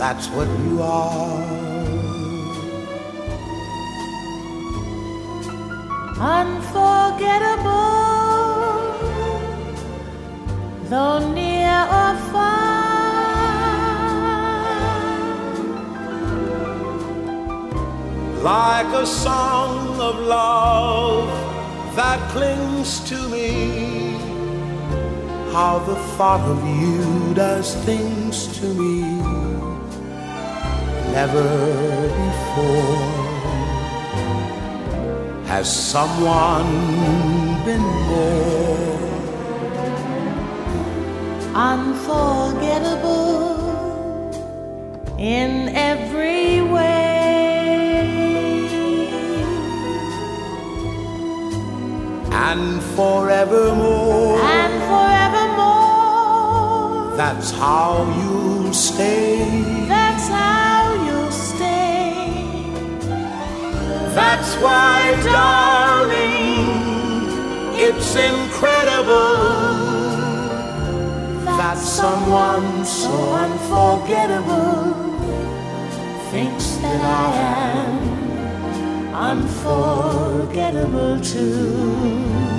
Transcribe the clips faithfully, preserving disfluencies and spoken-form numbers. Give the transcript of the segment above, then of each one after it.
that's what you are. Unforgettable, though near or far, like a song of love that clings to me. How the thought of you does things to me never before. Has someone been more unforgettable in every way, and forevermore, and forevermore, that's how you'll stay, that's how you'll stay. That's why, darling, it's incredible that someone so unforgettable thinks that I am unforgettable too.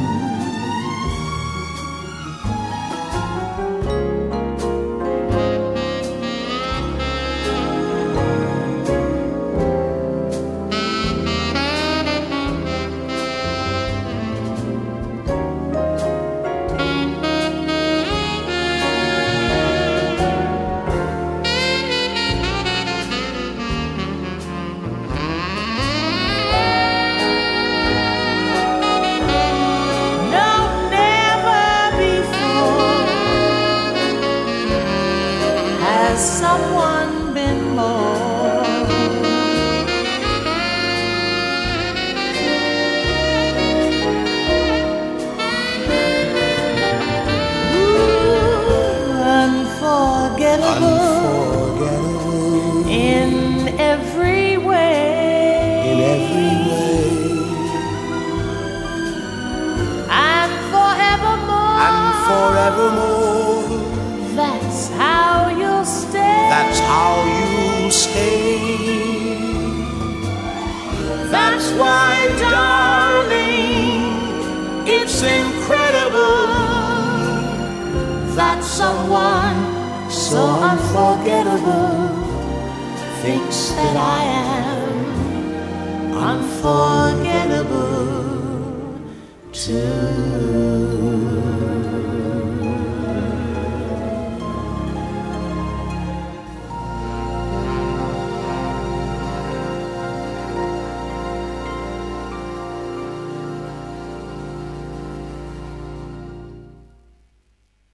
Someone been more Ooh, unforgettable, unforgettable in every way, in every way, and forevermore, and forevermore, that's how you'll stay, that's how you'll stay. That's why, darling, it's incredible that someone so unforgettable thinks that I am unforgettable too.